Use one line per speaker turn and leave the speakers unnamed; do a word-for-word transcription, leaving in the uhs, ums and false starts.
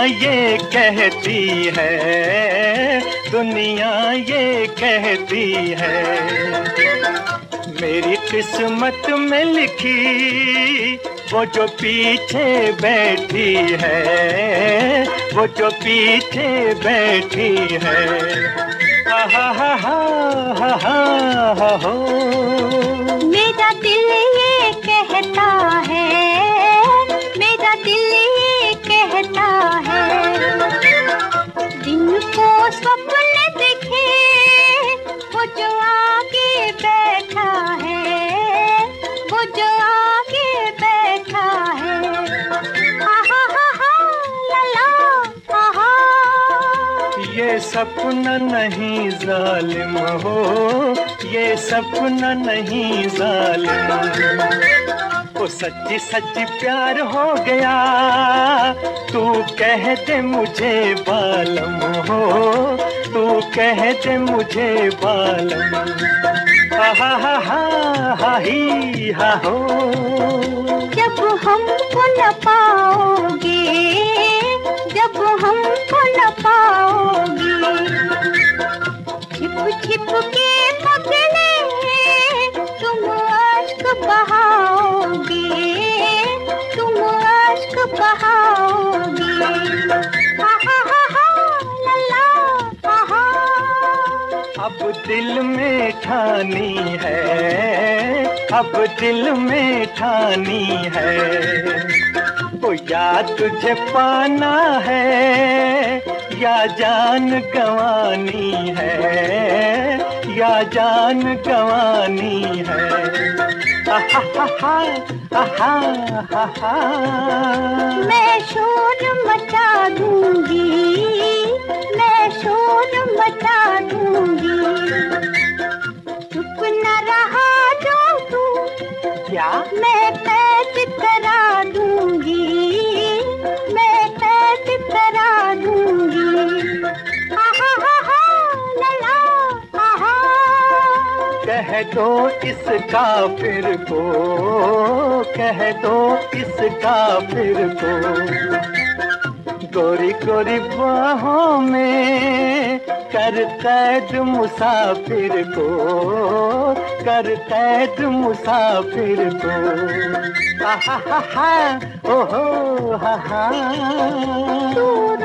ये कहती है, दुनिया ये कहती है, मेरी किस्मत में लिखी वो जो पीछे बैठी है, वो जो पीछे बैठी है। हा हा हा हा हा हा हो।
मेरा दिल ये कहता है, मेरा दिल ये कहता है, दिन को स्वप्न दिखे वो जो आगे बैठा है, वो जो आगे बैठा है। हा हा हा हा ला ला हा हा।
ये सपना नहीं जालिम हो, ये सपना नहीं जालिम, वो सच्ची सच्ची प्यार हो गया, तू कह दे मुझे बालम हो, तू कह दे मुझे बालम। हा हा हा हा हा ही हा हो।
जब हमको न पाओगे, जब हमको न पाओगे, छिप छिप के पगले तुम अश्क बहाओगे, तुम अश्क बहाओगे। हा हा हा हा ला ला हा हा।
अब दिल में ठानी है, अब दिल में ठानी है, ओ या तुझे पाना है या जान गंवानी है, या जान गंवानी है। हा हा हा हा हा हा।
मैं शोर मचा दूंगी, मैं शोर मचा दूंगी, चुप न रहा जो तू
क्या?
मैं कैद करा दूंगी, मैं कैद करा दूंगी। हा हा हा हा ला ला हा हा।
कह दो इस काफिर को, कह दो इस काफिर को, गोरी गोरी बाहों में कर कैद मुसाफिर को, कर कैद मुसाफिर को। हा हा हा हा ओ हो हा हा।